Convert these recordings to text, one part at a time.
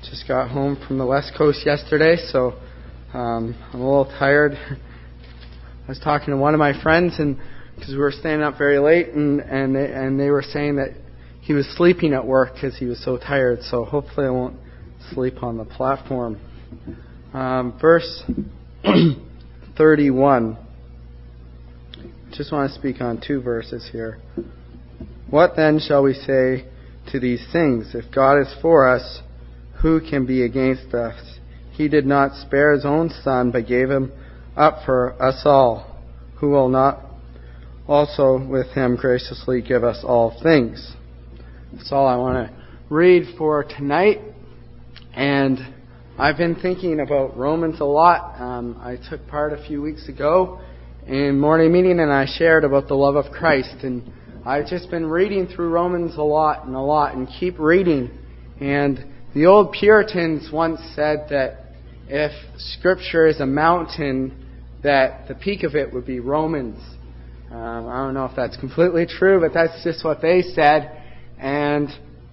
Just got home from the West Coast yesterday, so I'm a little tired. I was talking to one of my friends, and because we were staying up very late, and they were saying that he was sleeping at work because he was so tired. So hopefully I won't sleep on the platform. Verse 31. Just want to speak on two verses here. What then shall we say to these things? If God is for us, who can be against us? He did not spare his own Son, but gave him up for us all. Who will not also with him graciously give us all things? That's all I want to read for tonight. And I've been thinking about Romans a lot. I took part a few weeks ago in morning meeting, and I shared about the love of Christ. And I've just been reading through Romans a lot and keep reading. And the old Puritans once said that if Scripture is a mountain, that the peak of it would be Romans. I don't know if that's completely true, but that's just what they said. And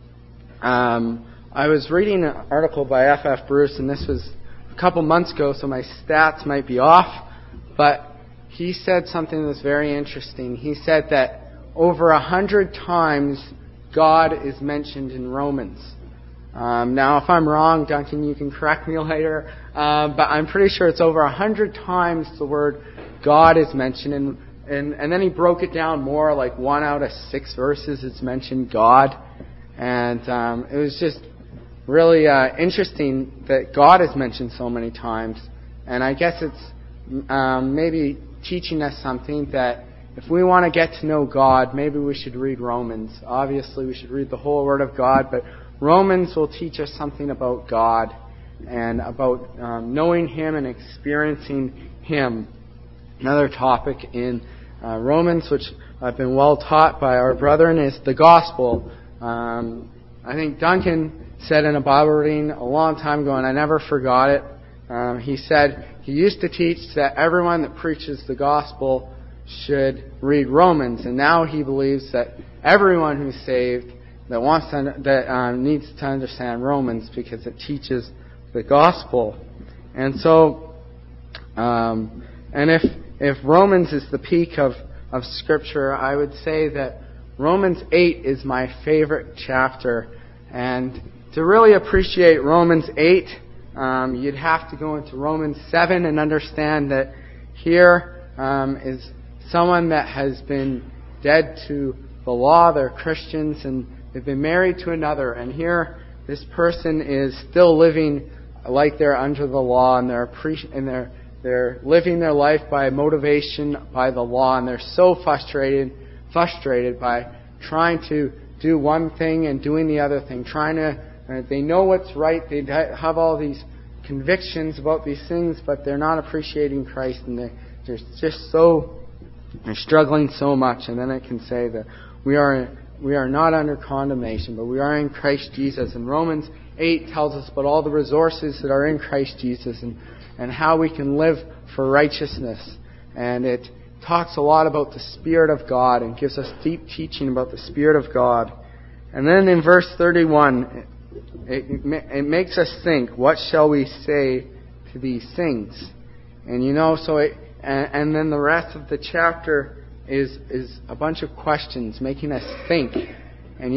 I was reading an article by F.F. Bruce, and this was a couple months ago, so my stats might be off. But he said something that was very interesting. He said that over 100 times God is mentioned in Romans. Now, if I'm wrong, Duncan, you can correct me later. But I'm pretty sure it's over 100 times the word God is mentioned. And then he broke it down more, like 1 out of 6 verses it's mentioned God. And it was just really interesting that God is mentioned so many times. And I guess it's maybe teaching us something that if we want to get to know God, maybe we should read Romans. Obviously, we should read the whole Word of God, but Romans will teach us something about God and about knowing Him and experiencing Him. Another topic in Romans, which I've been well taught by our brethren, is the gospel. I think Duncan said in a Bible reading a long time ago, and I never forgot it. He said he used to teach that everyone that preaches the gospel should read Romans, and now he believes that everyone who's saved that needs to understand Romans because it teaches the gospel. And so, and if Romans is the peak of Scripture, I would say that Romans 8 is my favorite chapter. And to really appreciate Romans 8, you'd have to go into Romans 7 and understand that here is someone that has been dead to the law. They're Christians and they've been married to another. And here this person is still living like they're under the law, and they're living their life by motivation by the law, and they're so frustrated by trying to do one thing and doing the other thing, they know what's right, they have all these convictions about these things, but they're not appreciating Christ, and they're struggling so much. And then I can say that we are not under condemnation, but we are in Christ Jesus. And Romans 8 tells us about all the resources that are in Christ Jesus and how we can live for righteousness. And it talks a lot about the Spirit of God and gives us deep teaching about the Spirit of God. And then in verse 31, it makes us think, what shall we say to these things? And and then the rest of the chapter is a bunch of questions making us think. And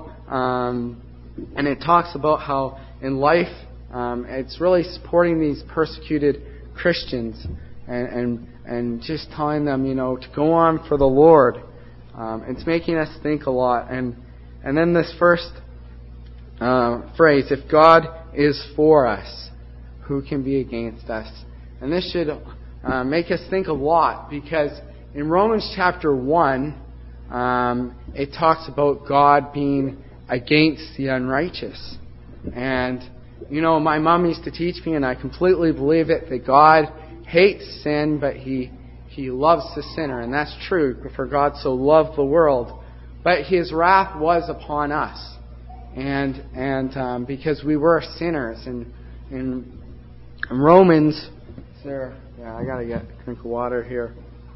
and it talks about how in life it's really supporting these persecuted Christians and just telling them, to go on for the Lord. It's making us think a lot. And then this first phrase, if God is for us, who can be against us? And this should make us think a lot, because in Romans chapter 1, it talks about God being against the unrighteous. And, my mom used to teach me, and I completely believe it, that God hates sin, but He loves the sinner. And that's true, for God so loved the world. But His wrath was upon us. And because we were sinners. And in Romans, I gotta get a drink of water here.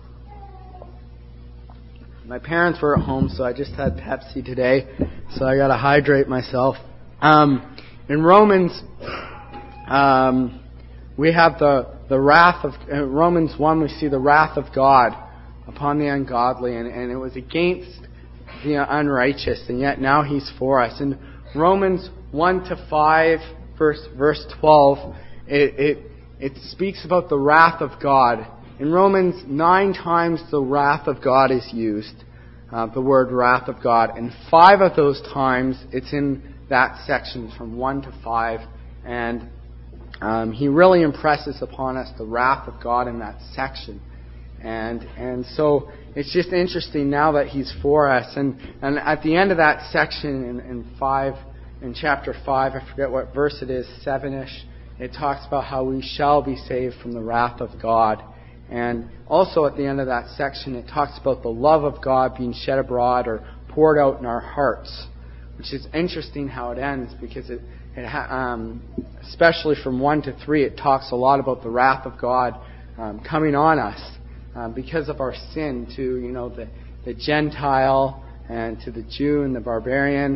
My parents were at home, so I just had Pepsi today, so I gotta hydrate myself. In Romans we have the wrath of Romans 1. We see the wrath of God upon the ungodly, and it was against the unrighteous, and yet now He's for us. In Romans 1-5, verse 12, it speaks about the wrath of God. In Romans, 9 times the wrath of God is used, the word wrath of God, and 5 of those times it's in that section from 1-5, and He really impresses upon us the wrath of God in that section. And so it's just interesting now that He's for us. And at the end of that section in chapter 5, I forget what verse it is, 7-ish, it talks about how we shall be saved from the wrath of God. And also at the end of that section, it talks about the love of God being shed abroad or poured out in our hearts, which is interesting how it ends, because especially from 1-3, it talks a lot about the wrath of God coming on us because of our sin to the Gentile and to the Jew and the barbarian,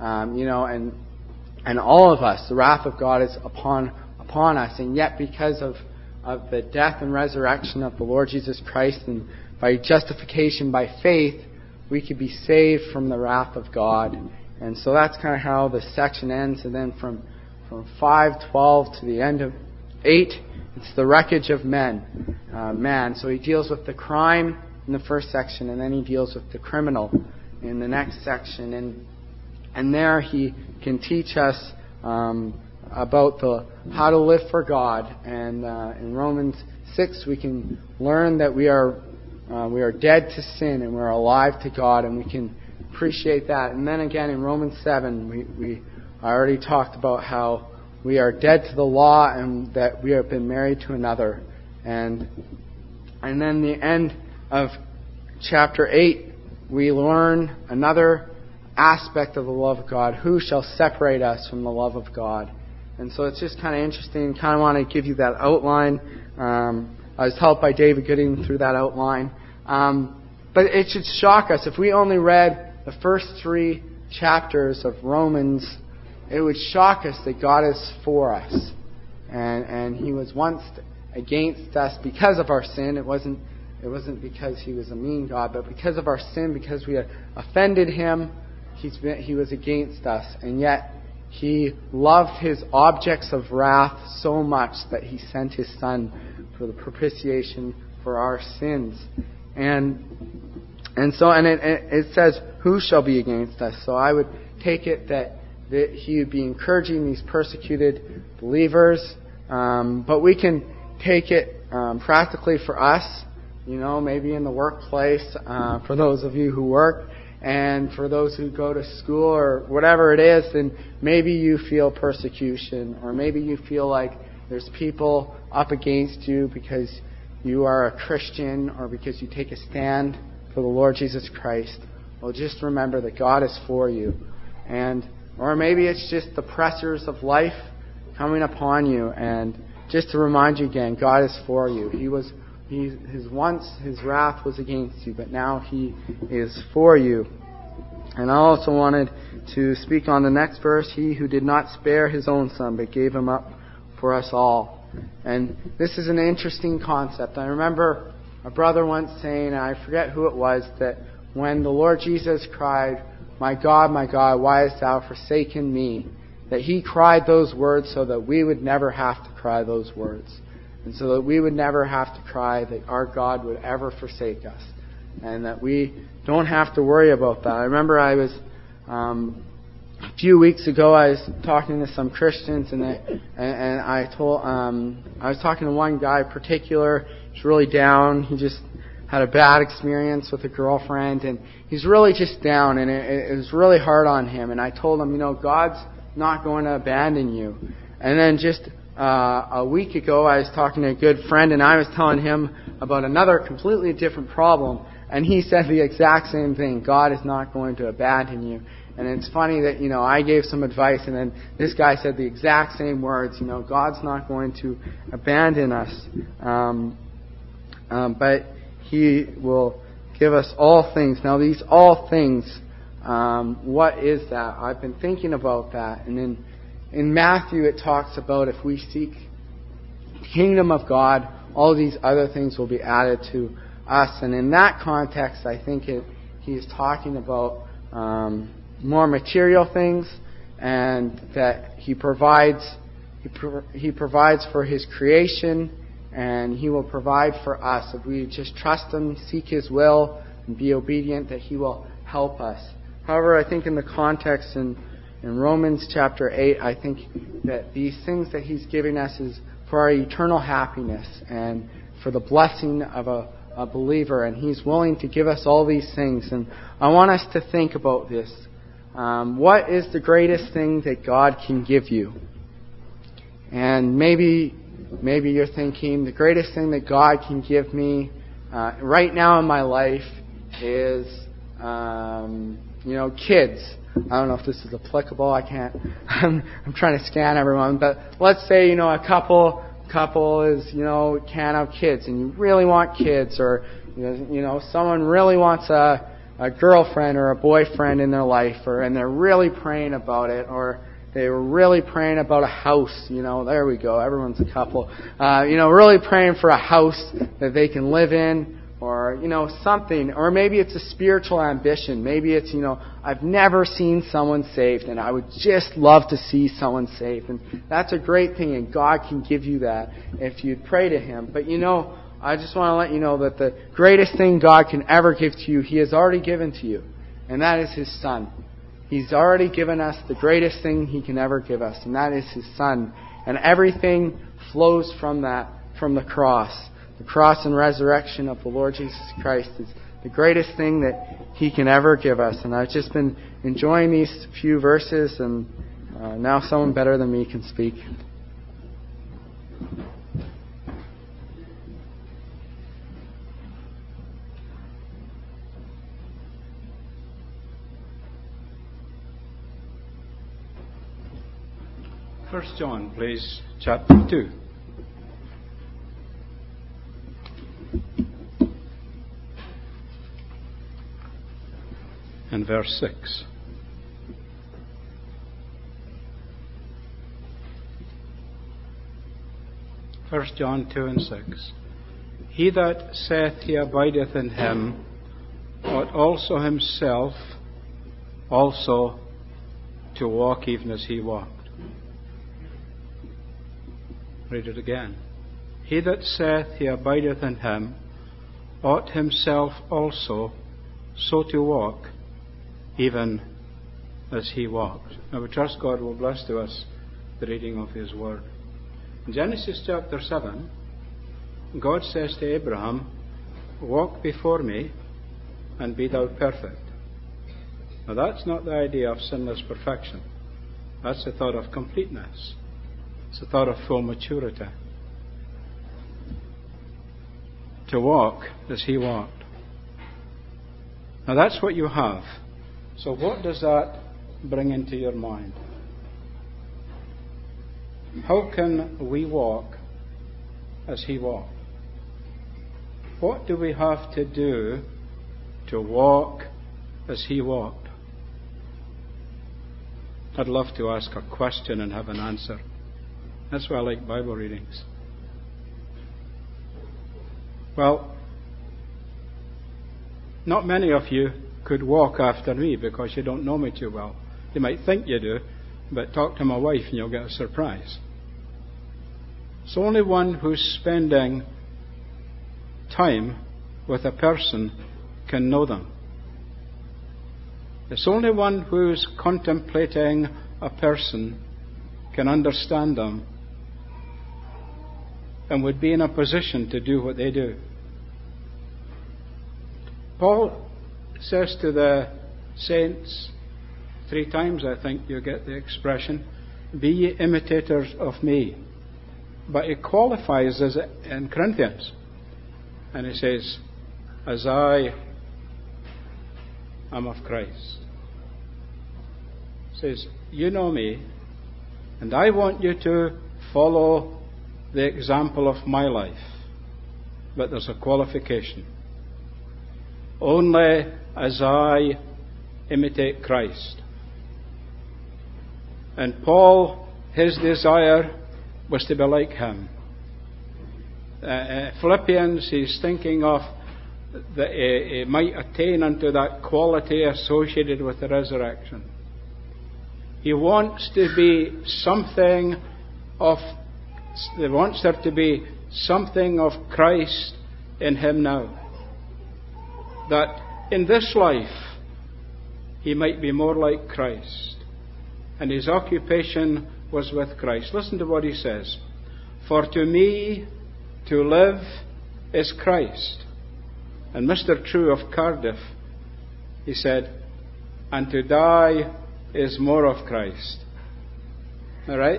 and all of us. The wrath of God is upon us, and yet because of the death and resurrection of the Lord Jesus Christ, and by justification by faith, we could be saved from the wrath of God. And so that's kind of how the section ends. And then from 5:12 to the end of 8, it's the wreckage of man. So he deals with the crime in the first section, and then he deals with the criminal in the next section. And there he can teach us about how to live for God. And in Romans 6, we can learn that we are dead to sin and we're alive to God, and we can appreciate that. And then again in Romans 7, I already talked about how we are dead to the law and that we have been married to another. And then the end of chapter 8, we learn another aspect of the love of God. Who shall separate us from the love of God? And so it's just kind of interesting. Kind of want to give you that outline. I was helped by David Gooding through that outline. But it should shock us. If we only read the first 3 chapters of Romans, it would shock us that God is for us. And He was once against us because of our sin. It wasn't because He was a mean God, but because of our sin, because we had offended Him, He was against us. And yet He loved His objects of wrath so much that He sent His Son for the propitiation for our sins. And it says, who shall be against us? So I would take it that He would be encouraging these persecuted believers. But we can take it practically for us, maybe in the workplace, for those of you who work, and for those who go to school or whatever it is, then maybe you feel persecution, or maybe you feel like there's people up against you because you are a Christian or because you take a stand for the Lord Jesus Christ. Well, just remember that God is for you. Or maybe it's just the pressures of life coming upon you, and just to remind you again, God is for you. His wrath was against you, but now He is for you. And I also wanted to speak on the next verse. He who did not spare His own Son, but gave Him up for us all. And this is an interesting concept. I remember a brother once saying, and I forget who it was, that when the Lord Jesus cried, my God, why hast Thou forsaken me?" that He cried those words so that we would never have to cry those words. And so that we would never have to cry that our God would ever forsake us. And that we don't have to worry about that. I remember I was, a few weeks ago, I was talking to some Christians, and I was talking to one guy in particular. He's really down. He just had a bad experience with a girlfriend, and he's really just down, and it was really hard on him. And I told him, God's not going to abandon you. And then just a week ago, I was talking to a good friend, and I was telling him about another completely different problem, and he said the exact same thing. God is not going to abandon you. And it's funny that, I gave some advice, and then this guy said the exact same words. God's not going to abandon us. But He will give us all things. Now, these all things, what is that? I've been thinking about that. And in Matthew it talks about if we seek the kingdom of God, all these other things will be added to us. And in that context, I think he's talking about more material things, and that he provides for his creation, and he will provide for us. If we just trust him, seek his will, and be obedient, that he will help us. However, I think in the context in Romans chapter 8, I think that these things that he's giving us is for our eternal happiness and for the blessing of a believer, and he's willing to give us all these things. And I want us to think about this. What is the greatest thing that God can give you? And maybe you're thinking, the greatest thing that God can give me right now in my life is, kids. I don't know if this is applicable. I can't. I'm trying to scan everyone, but let's say a couple is can't have kids, and you really want kids, or someone really wants a girlfriend or a boyfriend in their life, and they're really praying about it, or they were really praying about a house. There we go. Everyone's a couple. Really praying for a house that they can live in, or something. Or maybe it's a spiritual ambition. Maybe it's I've never seen someone saved, and I would just love to see someone saved. And that's a great thing, and God can give you that if you'd pray to Him. But I just want to let you know that the greatest thing God can ever give to you, He has already given to you, and that is His Son. He's already given us the greatest thing He can ever give us, and that is His Son. And everything flows from that, from the cross. The cross and resurrection of the Lord Jesus Christ is the greatest thing that He can ever give us. And I've just been enjoying these few verses, and now someone better than me can speak. First John, please, chapter 2. And verse 6. First John 2 and 6. He that saith he abideth in him ought also himself also to walk even as he walked. Read it again. He that saith he abideth in him ought himself also so to walk even as he walked. Now we trust God will bless to us the reading of His Word. In Genesis chapter 7, God says to Abraham, walk before me and be thou perfect. Now that's not the idea of sinless perfection. That's the thought of completeness. It's the thought of full maturity. To walk as He walked. Now that's what you have. So what does that bring into your mind? How can we walk as He walked? What do we have to do to walk as He walked? I'd love to ask a question and have an answer. That's why I like Bible readings. Well, not many of you could walk after me because you don't know me too well. You might think you do, but talk to my wife and you'll get a surprise. So only one who's spending time with a person can know them. It's only one who's contemplating a person can understand them and would be in a position to do what they do. Paul says to the saints 3 times, I think you get the expression, be ye imitators of me. But he qualifies as in Corinthians, and he says, as I am of Christ. He says, you know me, and I want you to follow the example of my life. But there's a qualification. Only as I imitate Christ. And Paul his desire was to be like him. Philippians, he's thinking of that he might attain unto that quality associated with the resurrection. He wants to be something of, he wants there to be something of Christ in him now. That in this life, he might be more like Christ. And his occupation was with Christ. Listen to what he says. For to me, to live is Christ. And Mr. True of Cardiff, he said, and to die is more of Christ. All right?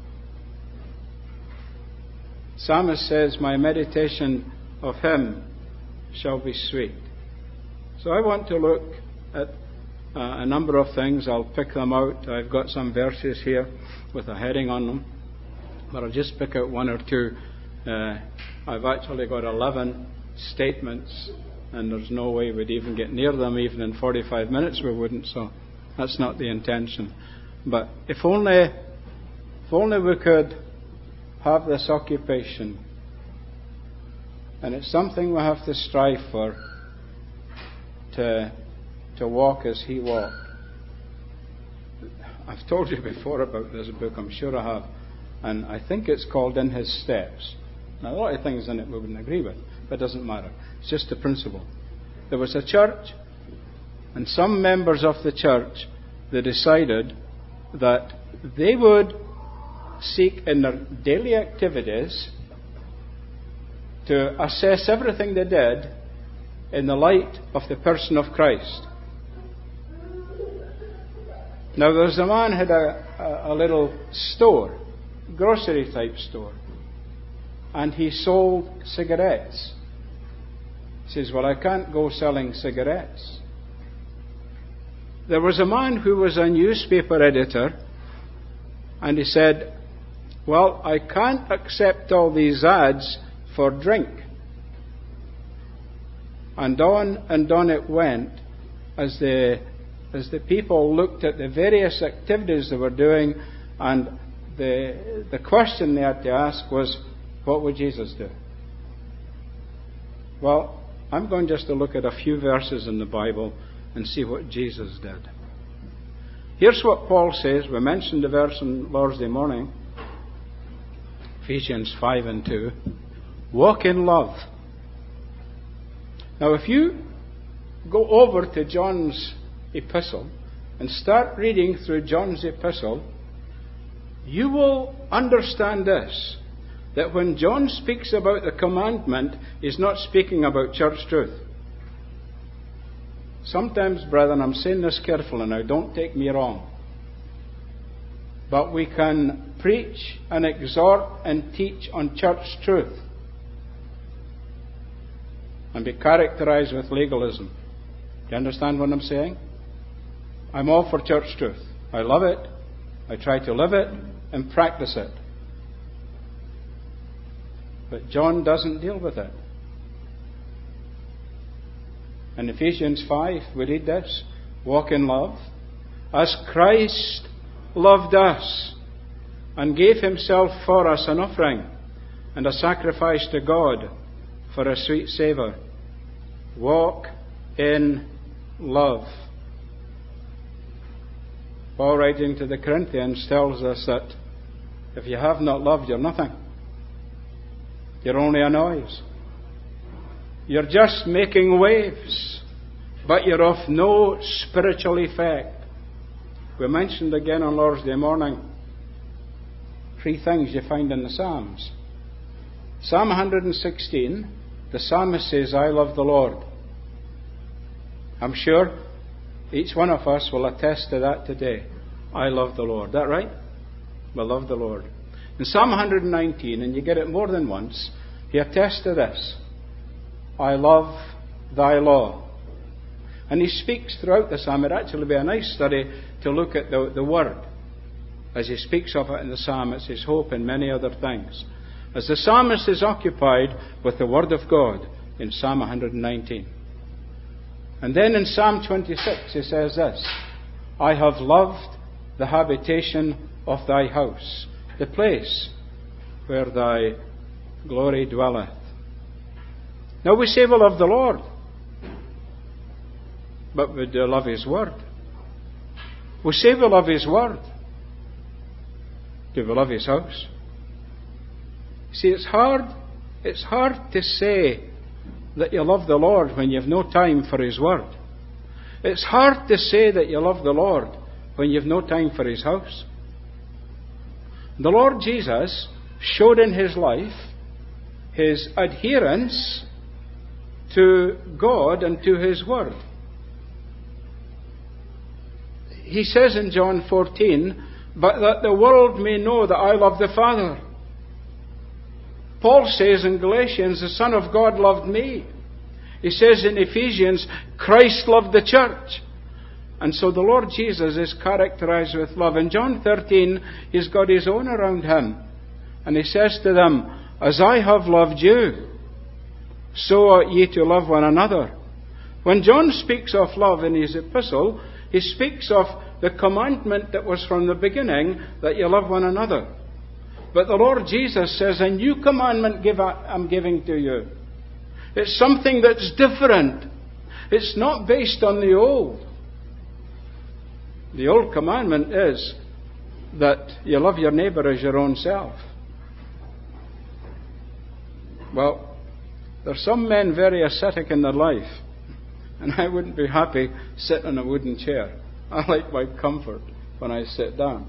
Psalmist says, my meditation of him shall be sweet. So I want to look at a number of things. I'll pick them out. I've got some verses here with a heading on them, but I'll just pick out one or two. I've actually got 11 statements, and there's no way we'd even get near them. Even in 45 minutes we wouldn't, so that's not the intention. But if only we could have this occupation, and it's something we have to strive for, to walk as he walked. I've told you before about this book, I'm sure I have, and I think it's called In His Steps. Now, a lot of things in it we wouldn't agree with, but it doesn't matter. It's just the principle. There was a church, and some members of the church, they decided that they would seek in their daily activities to assess everything they did in the light of the person of Christ. Now, there was a man who had a little store, grocery type store, and he sold cigarettes. He says, well, I can't go selling cigarettes. There was a man who was a newspaper editor, and he said, well, I can't accept all these ads for drink. And on it went as the people looked at the various activities they were doing, and the question they had to ask was, what would Jesus do? Well, I'm going just to look at a few verses in the Bible and see what Jesus did. Here's what Paul says. We mentioned the verse on Lord's Day morning, Ephesians 5:2. Walk in love. Now, if you go over to John's epistle and start reading through John's epistle, you will understand this, that when John speaks about the commandment, he's not speaking about church truth. Sometimes, brethren, I'm saying this carefully now, don't take me wrong, but we can preach and exhort and teach on church truth and be characterized with legalism. Do you understand what I'm saying? I'm all for church truth. I love it. I try to live it and practice it. But John doesn't deal with it. In Ephesians 5, we read this: walk in love, as Christ loved us and gave himself for us an offering and a sacrifice to God for a sweet savour. Walk in love. Paul, writing to the Corinthians, tells us that if you have not loved, you're nothing. You're only a noise. You're just making waves, but you're of no spiritual effect. We mentioned again on Lord's Day morning 3 things you find in the Psalms. Psalm 116, the psalmist says, I love the Lord. I'm sure each one of us will attest to that today. I love the Lord. Is that right? We love the Lord. In Psalm 119, and you get it more than once, he attests to this: I love thy law. And he speaks throughout the psalm. It'd actually be a nice study to look at the word. As he speaks of it in the psalm, it's his hope and many other things. As the psalmist is occupied with the word of God in Psalm 119. And then in Psalm 26 he says this: I have loved the habitation of thy house, the place where thy glory dwelleth. Now we say we love the Lord, but we do love His Word. We say we love His Word. Do we love His house? See, it's hard to say that you love the Lord when you've no time for His Word. It's hard to say that you love the Lord when you've no time for His house. The Lord Jesus showed in His life His adherence to God and to His Word. He says in John 14, but that the world may know that I love the Father. Paul says in Galatians, the Son of God loved me. He says in Ephesians, Christ loved the church. And so the Lord Jesus is characterized with love. In John 13, He's got His own around Him. And He says to them, as I have loved you, so ought ye to love one another. When John speaks of love in his epistle, he speaks of the commandment that was from the beginning, that you love one another. But the Lord Jesus says, a new commandment I'm giving to you. It's something that's different. It's not based on the old. The old commandment is that you love your neighbour as your own self. Well, there's some men very ascetic in their life, and I wouldn't be happy sitting in a wooden chair. I like my comfort when I sit down.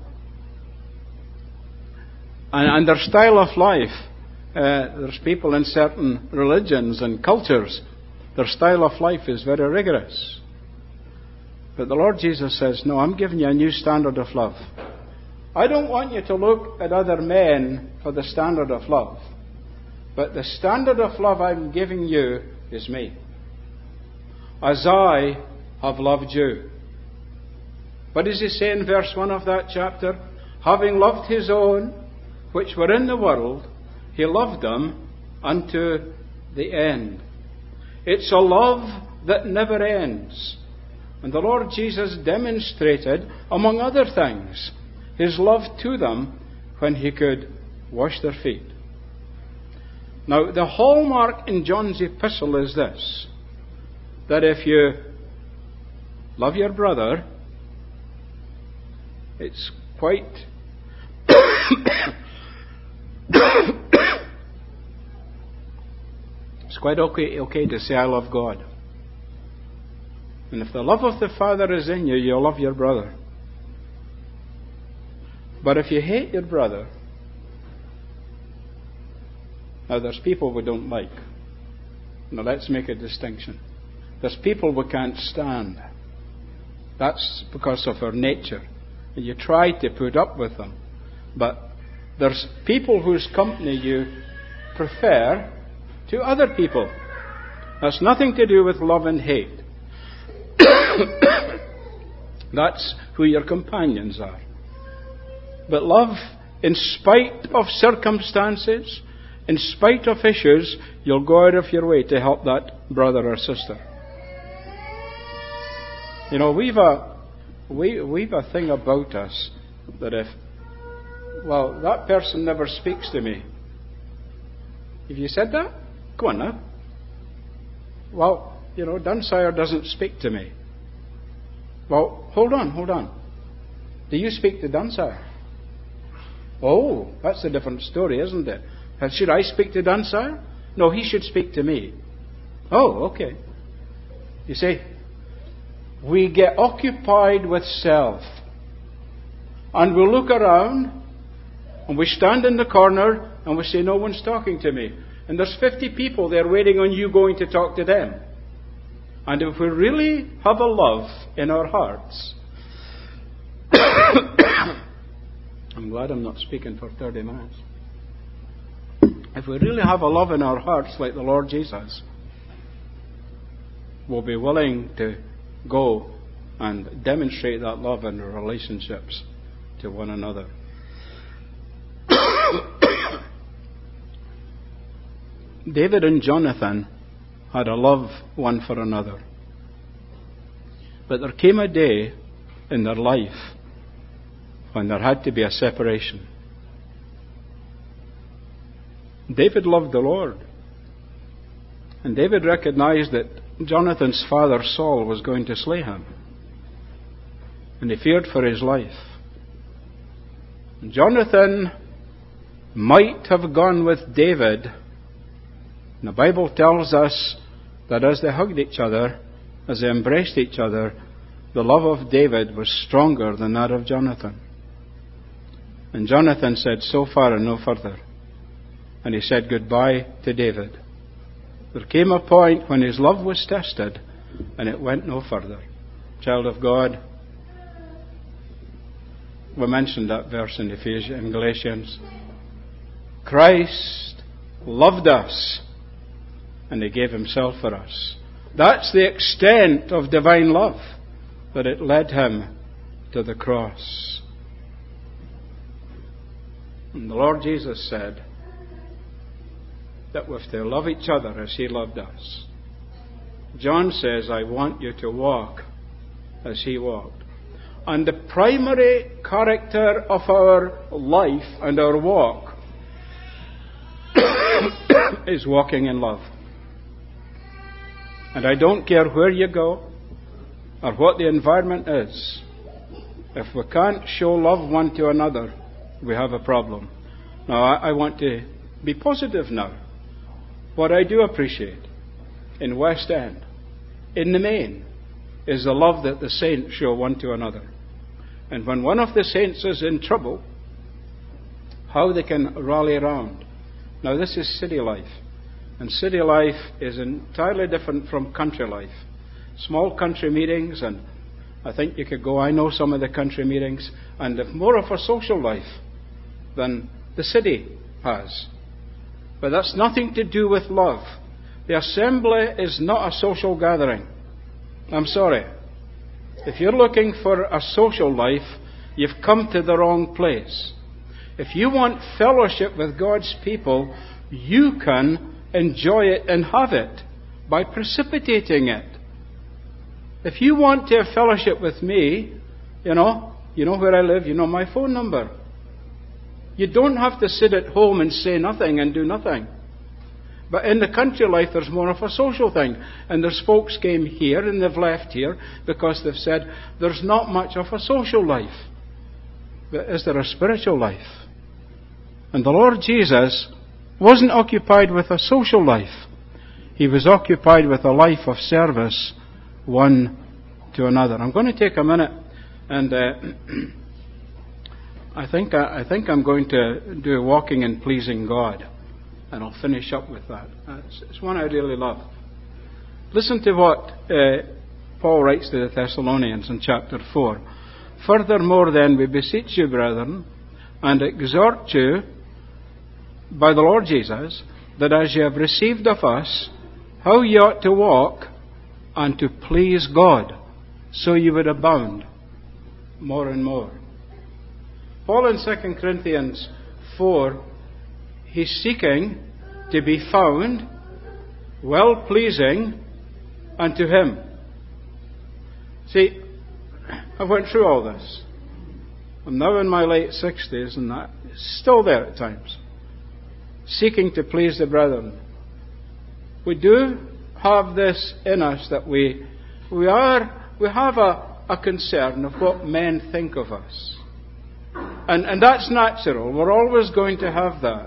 And their style of life, there's people in certain religions and cultures, their style of life is very rigorous. But the Lord Jesus says, no, I'm giving you a new standard of love. I don't want you to look at other men for the standard of love. But the standard of love I'm giving you is me. As I have loved you. What does He say in verse 1 of that chapter? Having loved His own, which were in the world, He loved them unto the end. It's a love that never ends. And the Lord Jesus demonstrated, among other things, His love to them when He could wash their feet. Now, the hallmark in John's epistle is this, that if you love your brother, it's quite it's quite okay to say I love God. And if the love of the Father is in you, you'll love your brother. But if you hate your brother, now there's people we don't like. Now let's make a distinction. There's people we can't stand. That's because of our nature. And you try to put up with them. But there's people whose company you prefer to other people. That's nothing to do with love and hate. That's who your companions are. But love, in spite of circumstances, in spite of issues, you'll go out of your way to help that brother or sister. You know, we've a thing about us that if, well, that person never speaks to me. Have you said that? Go on now. Well, you know, Dunsire doesn't speak to me. Well, hold on. Do you speak to Dunsire? Oh, that's a different story, isn't it? Should I speak to Dunsire? No, he should speak to me. Oh, okay. You see, we get occupied with self. And we look around, and we stand in the corner, and we say, no one's talking to me. And there's 50 people there waiting on you going to talk to them. And if we really have a love in our hearts, I'm glad I'm not speaking for 30 minutes. If we really have a love in our hearts like the Lord Jesus, we'll be willing to go and demonstrate that love in our relationships to one another. David and Jonathan had a love one for another. But there came a day in their life when there had to be a separation. David loved the Lord. And David recognized that Jonathan's father Saul was going to slay him. And he feared for his life. And Jonathan might have gone with David. And the Bible tells us that as they hugged each other, as they embraced each other, the love of David was stronger than that of Jonathan. And Jonathan said, "So far and no further." And he said goodbye to David. There came a point when his love was tested, and it went no further. Child of God, we mentioned that verse in Galatians. Christ loved us, and He gave Himself for us. That's the extent of divine love, that it led Him to the cross. And the Lord Jesus said that we're to love each other as He loved us. John says, "I want you to walk as He walked." And the primary character of our life and our walk is walking in love. And I don't care where you go or what the environment is. If we can't show love one to another, we have a problem. Now, I want to be positive now. What I do appreciate in West End, in the main, is the love that the saints show one to another. And when one of the saints is in trouble, how they can rally around. Now, this is city life. And city life is entirely different from country life. Small country meetings, and I think you could go, I know some of the country meetings, and have more of a social life than the city has. But that's nothing to do with love. The assembly is not a social gathering. I'm sorry. If you're looking for a social life, you've come to the wrong place. If you want fellowship with God's people, you can enjoy it and have it by precipitating it. If you want to have fellowship with me, you know where I live, you know my phone number. You don't have to sit at home and say nothing and do nothing. But in the country life, there's more of a social thing. And there's folks came here and they've left here because they've said there's not much of a social life. But is there a spiritual life? And the Lord Jesus wasn't occupied with a social life. He was occupied with a life of service one to another. I'm going to take a minute and I think I'm going to do walking and pleasing God. And I'll finish up with that. It's one I really love. Listen to what Paul writes to the Thessalonians in chapter 4. "Furthermore then, we beseech you, brethren, and exhort you by the Lord Jesus, that as you have received of us, how ye ought to walk, and to please God, so you would abound more and more." Paul in 2 Corinthians 4, he's seeking to be found well-pleasing unto Him. See, I went through all this. I'm now in my late 60s, and that is still there at times. Seeking to please the brethren. We do have this in us that we have a concern of what men think of us. And that's natural. We're always going to have that.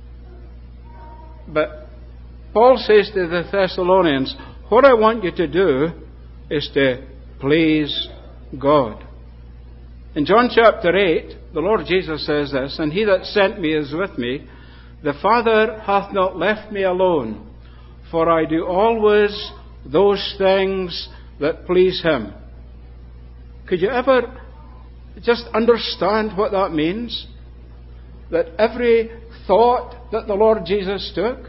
But Paul says to the Thessalonians, what I want you to do is to please God. In John chapter 8, the Lord Jesus says this, "And He that sent me is with me. The Father hath not left me alone, for I do always those things that please Him." Could you ever just understand what that means? That every thought that the Lord Jesus took,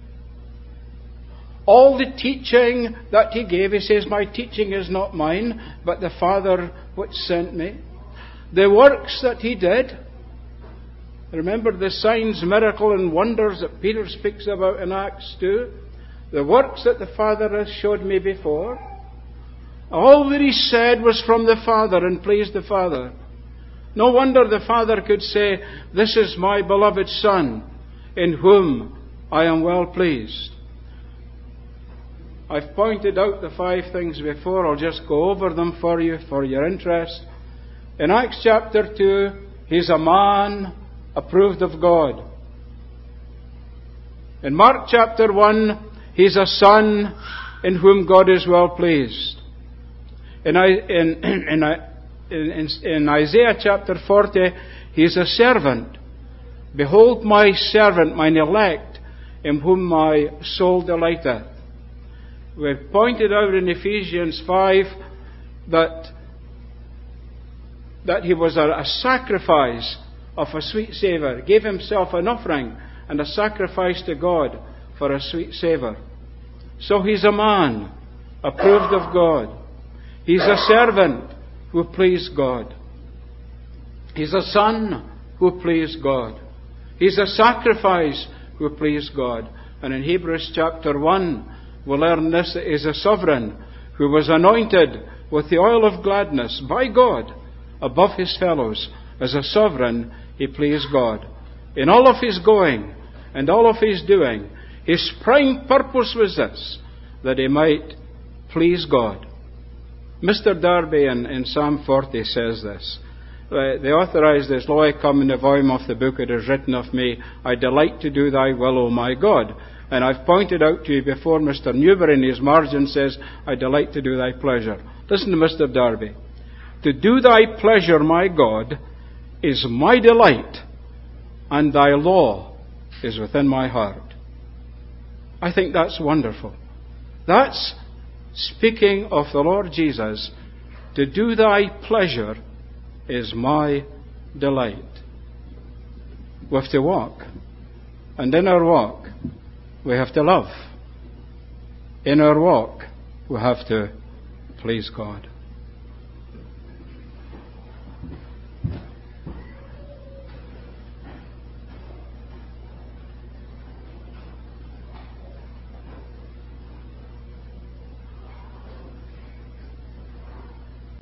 all the teaching that He gave, He says, "My teaching is not mine, but the Father which sent me." The works that He did, remember the signs, miracle and wonders that Peter speaks about in Acts 2? The works that the Father has showed me before. All that He said was from the Father and pleased the Father. No wonder the Father could say, "This is my beloved Son, in whom I am well pleased." I've pointed out the 5 things before. I'll just go over them for you for your interest. In Acts chapter 2, he's a man approved of God. In Mark chapter 1, he's a son in whom God is well pleased. In Isaiah chapter 40, he's a servant. "Behold my servant, mine elect, in whom my soul delighteth." We've pointed out in Ephesians 5 that he was a sacrifice of a sweet savour, gave himself an offering and a sacrifice to God for a sweet savour. So he's a man approved of God. He's a servant who pleased God. He's a son who pleased God. He's a sacrifice who pleased God. And in Hebrews chapter 1, we'll learn this, that he's a sovereign who was anointed with the oil of gladness by God above his fellows. As a sovereign, he pleased God. In all of his going and all of his doing, his prime purpose was this, that he might please God. Mr. Darby in Psalm 40 says this. The authorized is, "Lo, I come in the volume of the book, it is written of me, I delight to do thy will, O my God." And I've pointed out to you before, Mr. Newberry in his margin says, "I delight to do thy pleasure." Listen to Mr. Darby. "To do thy pleasure, my God, is my delight, and thy law is within my heart." I think that's wonderful. That's speaking of the Lord Jesus. To do thy pleasure is my delight. We have to walk. And in our walk, we have to love. In our walk, we have to please God.